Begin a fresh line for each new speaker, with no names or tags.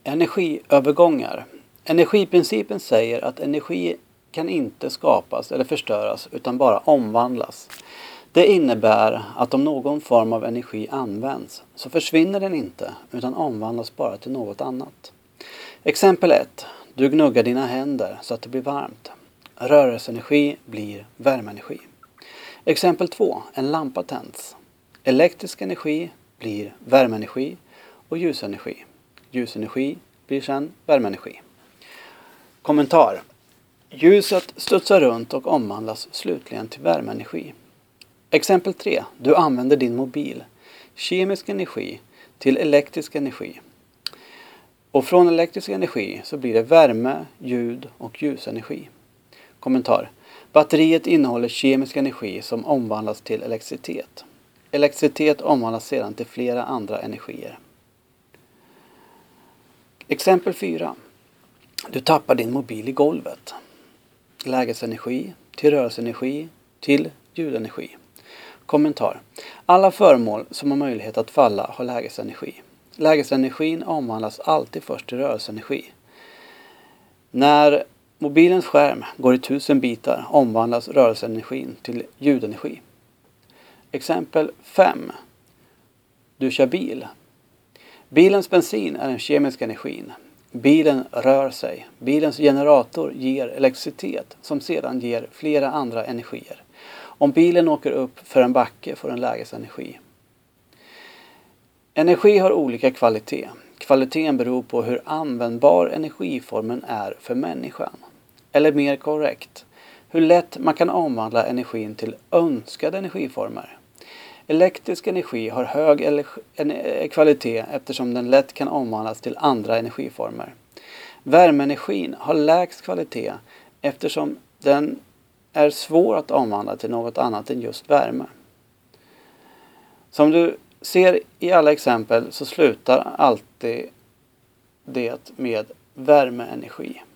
Energiövergångar. Energiprincipen säger att energi kan inte skapas eller förstöras utan bara omvandlas. Det innebär att om någon form av energi används så försvinner den inte utan omvandlas bara till något annat. Exempel 1. Du gnuggar dina händer så att det blir varmt. Rörelseenergi blir värmeenergi. Exempel 2. En lampa tänds. Elektrisk energi blir värmeenergi och ljusenergi. Ljusenergi blir sedan värmeenergi. Kommentar. Ljuset studsar runt och omvandlas slutligen till värmeenergi. Exempel 3. Du använder din mobil. Kemisk energi till elektrisk energi. Och från elektrisk energi så blir det värme, ljud och ljusenergi. Kommentar. Batteriet innehåller kemisk energi som omvandlas till elektricitet. Elektricitet omvandlas sedan till flera andra energier. Exempel 4. Du tappar din mobil i golvet. Lägesenergi till rörelseenergi till ljudenergi. Kommentar. Alla föremål som har möjlighet att falla har lägesenergi. Lägesenergin omvandlas alltid först till rörelseenergi. När mobilens skärm går i 1000 bitar omvandlas rörelseenergin till ljudenergi. Exempel 5. Du kör bil. Bilens bensin är den kemiska energin. Bilen rör sig. Bilens generator ger elektricitet som sedan ger flera andra energier. Om bilen åker upp för en backe får den lägesenergi. Energi har olika kvalitet. Kvaliteten beror på hur användbar energiformen är för människan. Eller mer korrekt, hur lätt man kan omvandla energin till önskade energiformer. Elektrisk energi har hög kvalitet eftersom den lätt kan omvandlas till andra energiformer. Värmeenergin har lägst kvalitet eftersom den är svår att omvandla till något annat än just värme. Som du ser i alla exempel så slutar alltid det med värmeenergi.